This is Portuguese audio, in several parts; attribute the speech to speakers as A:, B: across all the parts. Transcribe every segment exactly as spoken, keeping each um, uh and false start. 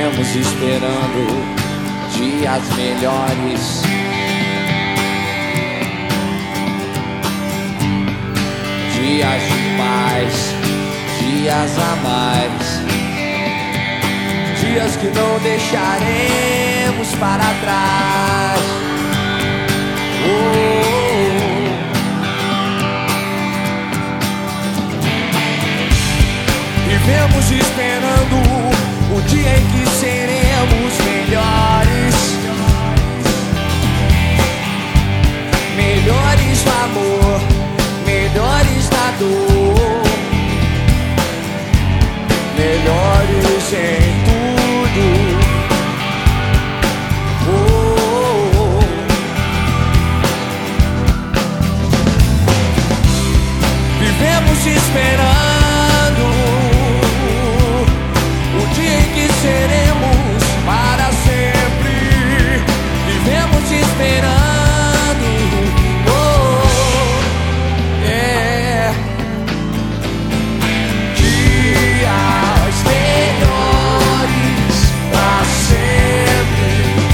A: Vivemos esperando dias melhores, dias de paz, dias a mais, dias que não deixaremos para trás. Oh, oh, oh. Vivemos esperando o dia em que seremos melhores, melhores no amor, melhores na dor, melhores em tudo. Oh, oh, oh. Vivemos esperando seremos para sempre. Vivemos esperando, oh, é, dias melhores para sempre.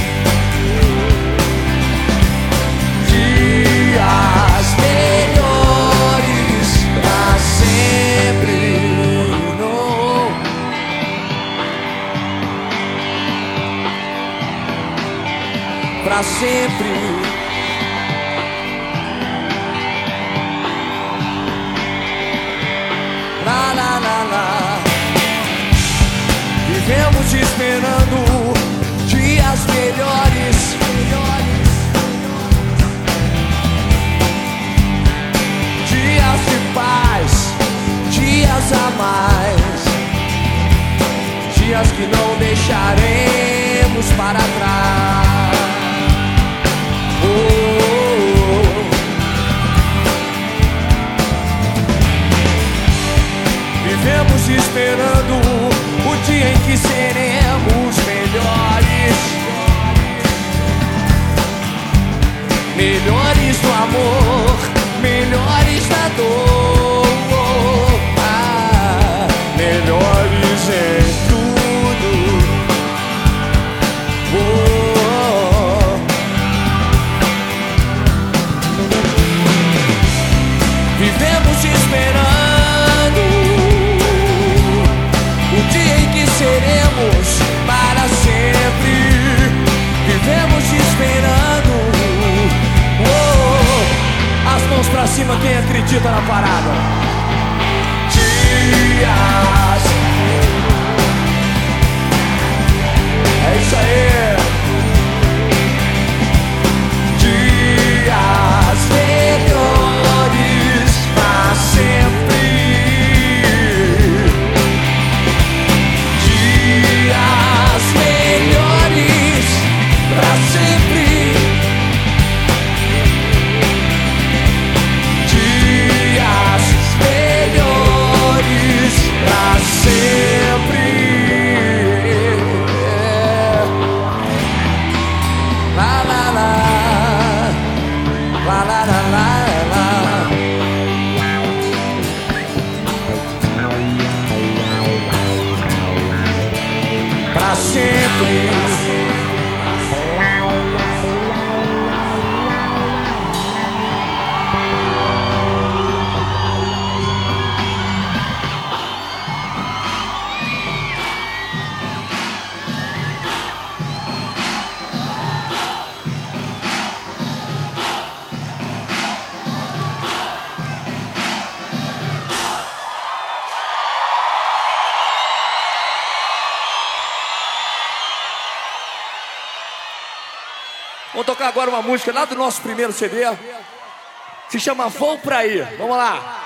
A: Dias melhores para sempre. Pra sempre. Lá, lá, lá, lá. Vivemos esperando dias melhores, melhores, dias de paz, dias a mais, dias que não deixaremos para trás. Oh, oh, oh. Vivemos esperando o dia em que seremos melhores, melhores no amor, melhores na dor, ah, melhores em tudo. Oh, vivemos esperando o dia em que seremos para sempre. Vivemos esperando, oh, as mãos pra cima quem acredita na parada. Dias, é isso aí. Dias melhores pra sempre. Dias melhores pra sempre. Dias melhores pra sempre. Lá, lá, lá. Lá, lá, lá, lá, lá. Pra sempre. Vamos tocar agora uma música lá do nosso primeiro C D. Se chama Vou Pra Aí. Vamos lá.